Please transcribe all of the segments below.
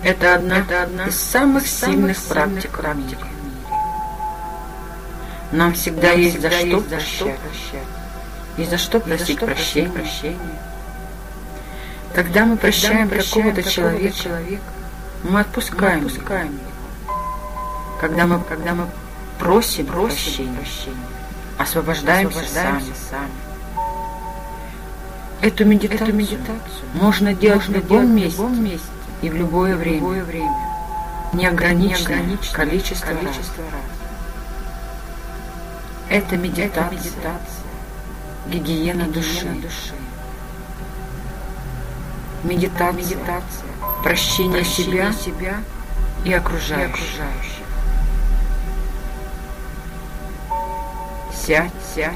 Это одна из самых сильных практик в мире. Нам всегда есть за что прощать и за что просить прощения. Когда мы прощаем какого-то человека, мы отпускаем его. Когда мы просим прощения, освобождаемся сами. Эту медитацию можно делать в любом месте и в любое время. Неограниченное количество раз. Это медитация, гигиена души. Медитация, прощение себя и окружающих. Сядь.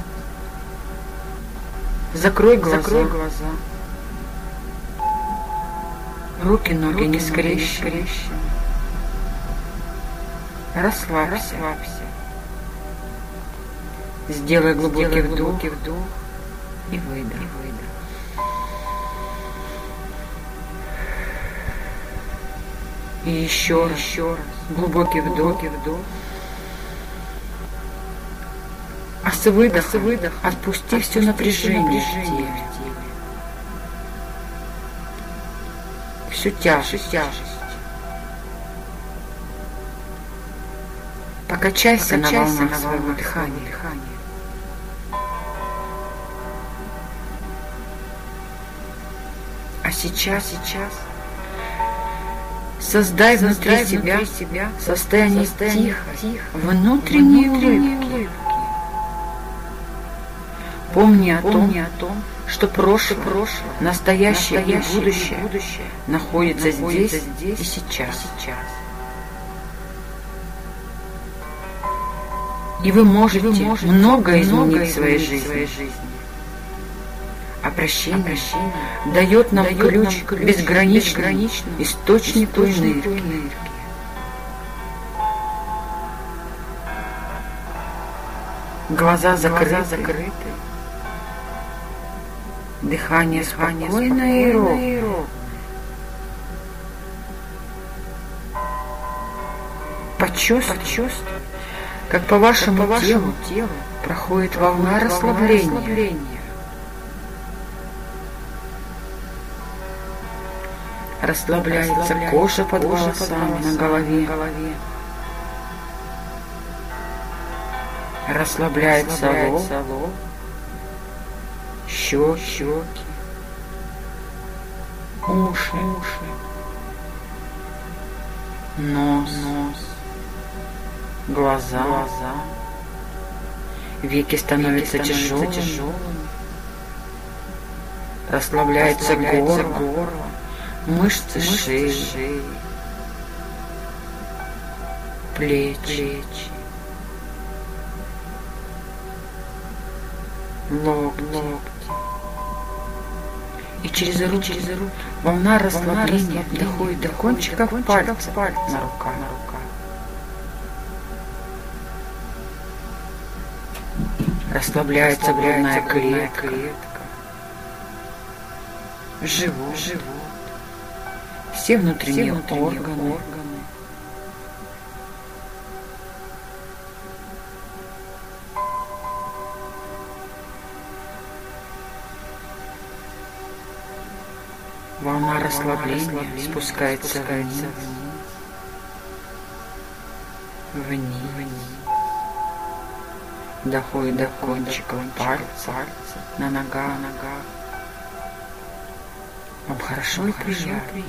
Закрой глаза. Руки, ноги не скрещены. Расслабься. Сделай глубокий вдох и выдох. И еще раз. Глубокий вдох. А с выдохом отпусти все напряжение в теле. Всю тяжесть. Покачайся на волнах своего дыхания. А сейчас создай внутри себя состояние тихой, внутренней улыбки. Помни о том, что прошлое, настоящее и будущее находятся здесь и сейчас. И вы можете многое изменить в своей жизни. А прощение дает нам ключ к безграничному источнику энергии. Глаза закрыты. Дыхание спокойное и ровное. Почувствуй, как по вашему телу проходит волна расслабления. Расслабляется кожа под волосами на голове. Расслабляется лоб, щеки, уши, нос, глаза. Веки становятся тяжелыми. Расслабляется горло, мышцы шеи, плечи, локти. И через руки волна расслабления доходит до кончиков пальцев на руках. Расслабляется грудная клетка, живот, все внутренние органы. Волна расслабления спускается вниз, доходит до кончиков пальцев на ногах. Вам хорошо и приятно.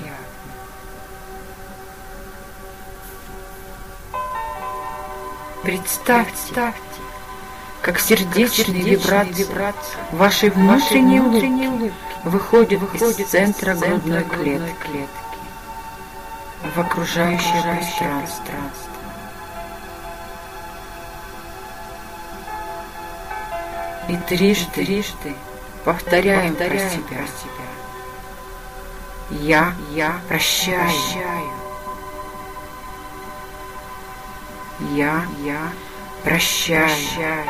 Представьте, как сердечные вибрации вашей внутренней улыбки выходят из центра грудной клетки в окружающее пространство. И трижды повторяем про себя. Я прощаю. Я прощаю.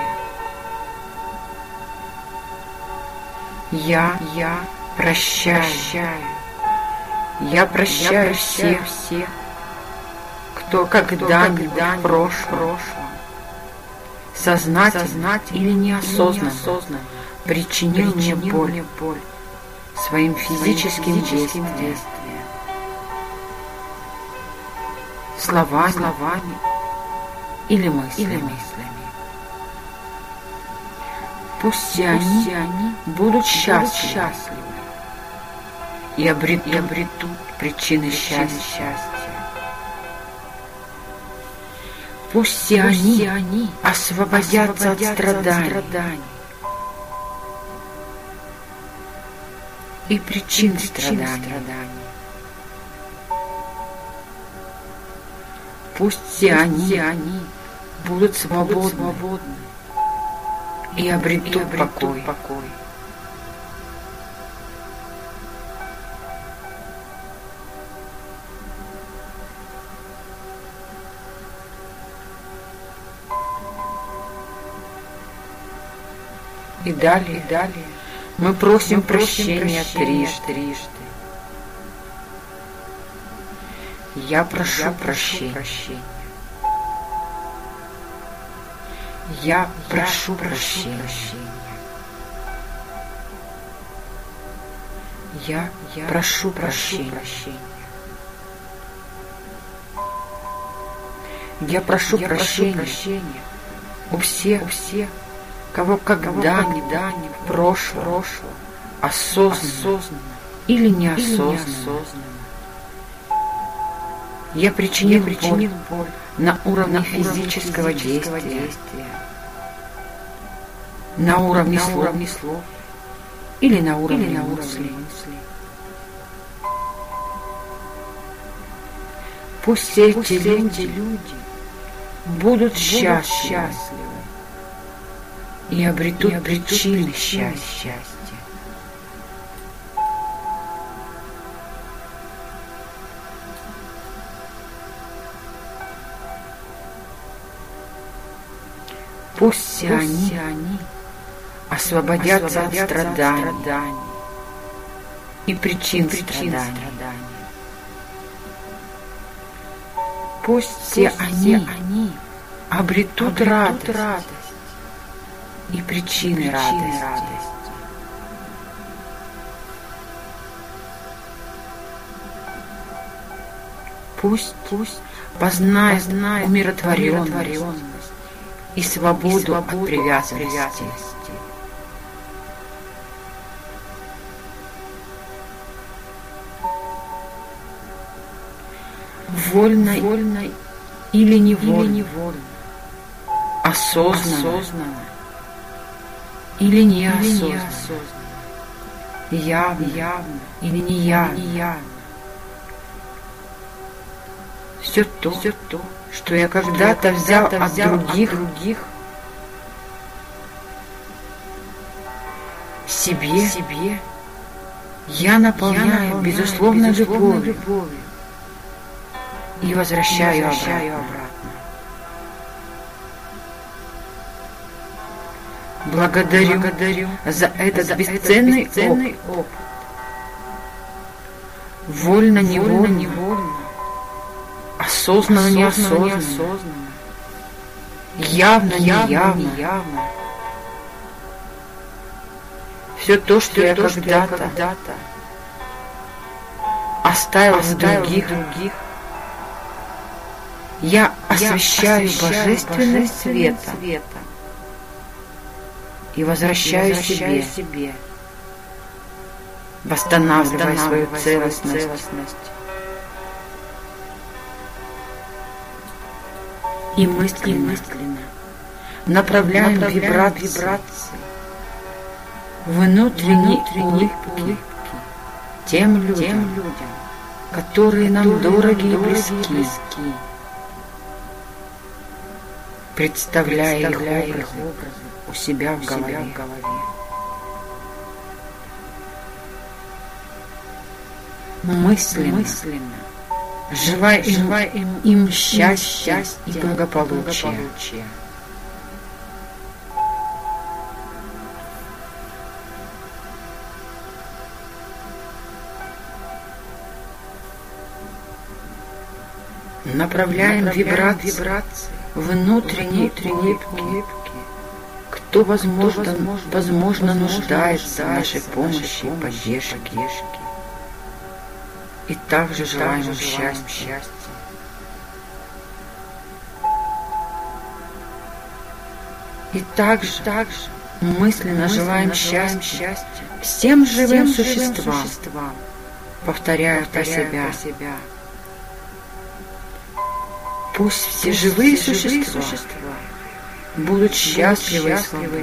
Я прощаю. Я прощаю всех, кто когда-нибудь в прошлом, сознательно или неосознанно причинил мне боль своим физическим действием, словами или мыслями. Пусть все они будут счастливы и обретут причины счастья. Пусть все они освободятся от страданий и причин страданий. Пусть все они будут свободны и обретут покой. И далее мы просим прощения трижды. Я прошу прощения. Я прошу прощения. Я прошу прощения. Я прошу прощения у всех, кого когда-нибудь в прошлом осознанно или неосознанно я причинил боль на уровне физического действия, на уровне слов или на уровне мыслей. Пусть все эти люди будут счастливы и обретут причины счастья. Пусть все они освободятся от страданий и причин страданий. Пусть все они обретут радость и причины радости. Пусть познает умиротворенность и свободу от привязанности. Вольно или невольно, осознанно или неосознанно, явно или неявно. Все то, что я когда-то взял от других, себе я наполняю безусловной любовью и возвращаю обратно. Благодарю за этот бесценный опыт. Вольно-невольно, осознанно-неосознанно, явно-неявно. Все то, что я когда-то оставил в других, я освещаю божественным светом и возвращаю себе, восстанавливая свою целостность. И мысленно направляем вибрации внутренней улыбки тем людям, которые нам дороги и близки, представляя их образы у себя в голове. Мысленно желая им счастья и благополучия. Направляем вибрации внутренней улыбки. Кто, возможно, нуждается в нашей помощи и поддержке. И также желаем им счастья. И также мысленно желаем счастья всем живым существам, повторяя про себя. Пусть все живые существа будут счастливы и свободны,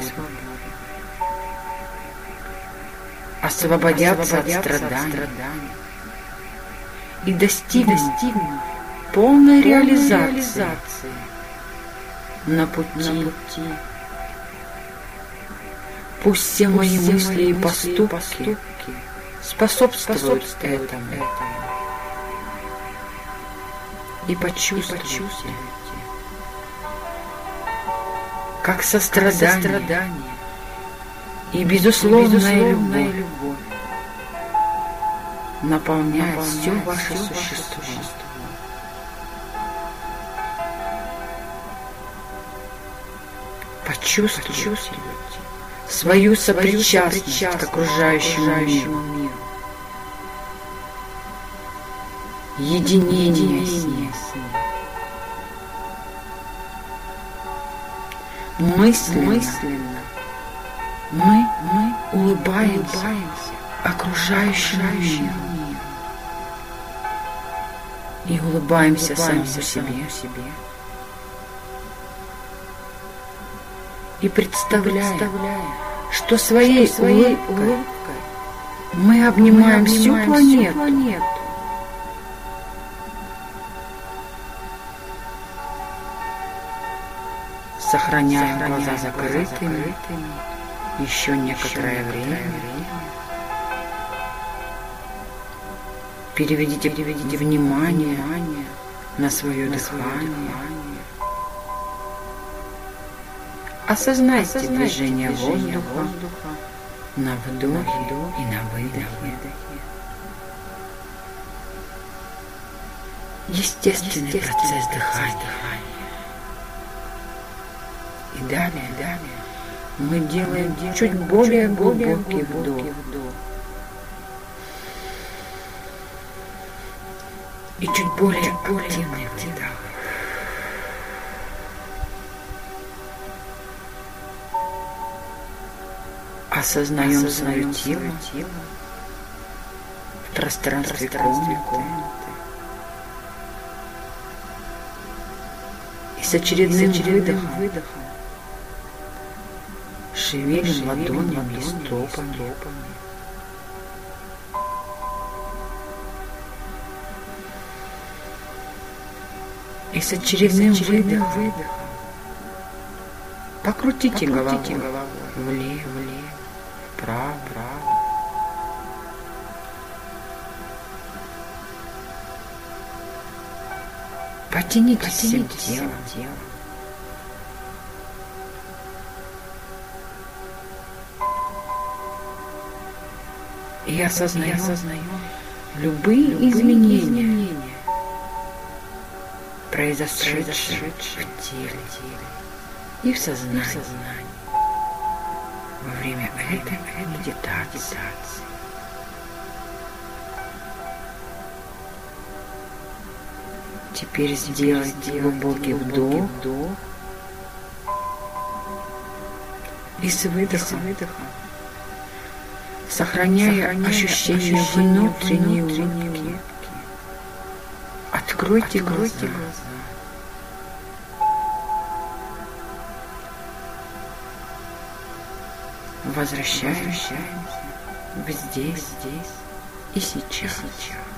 освободятся от страданий и достигнут полной реализации на пути. Пусть все мои мысли и поступки способствуют этому. И почувствуйте, как сострадание и безусловная любовь наполняет все ваше существо. Почувствуйте свою сопричастность к окружающему миру, единение с ним. Мысленно мы улыбаемся окружающему миру и улыбаемся самим себе. И представляем, что своей улыбкой мы обнимаем всю планету. Сохраняем глаза закрытыми еще некоторое время. Переведите внимание на свое дыхание. Осознайте движение воздуха на вдохе и на выдохе. Естественный процесс дыхания. И далее мы делаем чуть более глубокий вдох. И чуть более активный выдох. Осознаем свое тело в пространстве комнаты. И с очередным выдохом шевелим ладонями и стопами. И с очередным выдохом покрутите головой влево, вправо. Потянитесь всем телом. И осознаем любые изменения, произошедшие в теле и в сознании во время этой медитации. Теперь сделайте глубокий вдох и с выдохом, сохраняя ощущение внутренней улыбки, откройте глаза. Возвращаемся в здесь и сейчас.